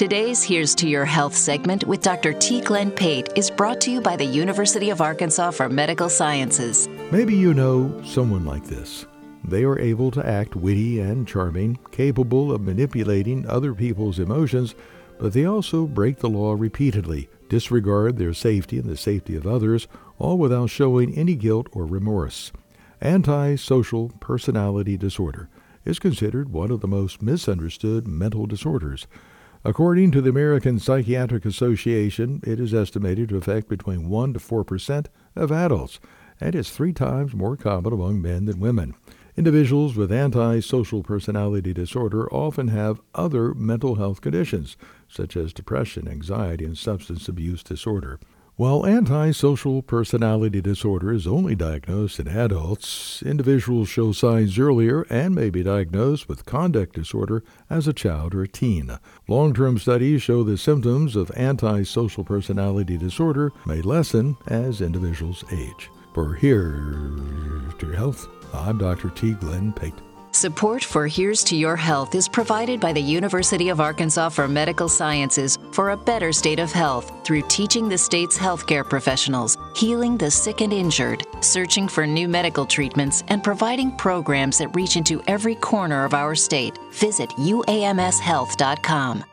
Today's Here's to Your Health segment with Dr. T. Glenn Pate is brought to you by the University of Arkansas for Medical Sciences. Maybe you know someone like this. They are able to act witty and charming, capable of manipulating other people's emotions, but they also break the law repeatedly, disregard their safety and the safety of others, all without showing any guilt or remorse. Antisocial personality disorder is considered one of the most misunderstood mental disorders. According to the American Psychiatric Association, it is estimated to affect between 1% to 4% of adults, and is 3 times more common among men than women. Individuals with antisocial personality disorder often have other mental health conditions, such as depression, anxiety, and substance abuse disorder. While antisocial personality disorder is only diagnosed in adults, individuals show signs earlier and may be diagnosed with conduct disorder as a child or a teen. Long-term studies show the symptoms of antisocial personality disorder may lessen as individuals age. For Here's to Your Health, I'm Dr. T. Glenn Pate. Support for Here's to Your Health is provided by the University of Arkansas for Medical Sciences for a better state of health through teaching the state's healthcare professionals, healing the sick and injured, searching for new medical treatments, and providing programs that reach into every corner of our state. Visit uamshealth.com.